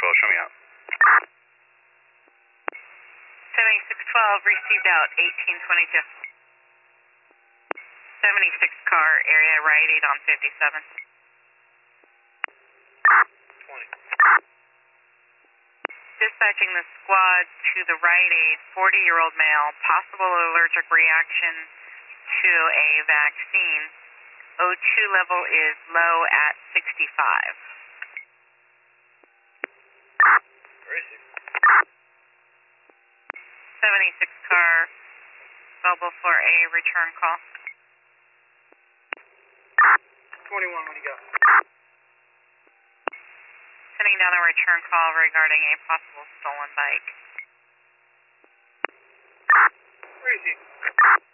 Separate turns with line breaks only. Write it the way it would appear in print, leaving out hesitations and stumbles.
Patrol, show me out.
7612 received out 1822. 76 car area right 8 on 57.
20.
Dispatching the squad to the right aid, 40-year-old male, possible allergic reaction to a vaccine. O2 level is low at 65.
Where is he?
76 car, available for a return call.
21, what do you got?
Sending down a return call regarding a possible stolen bike.
Where is he?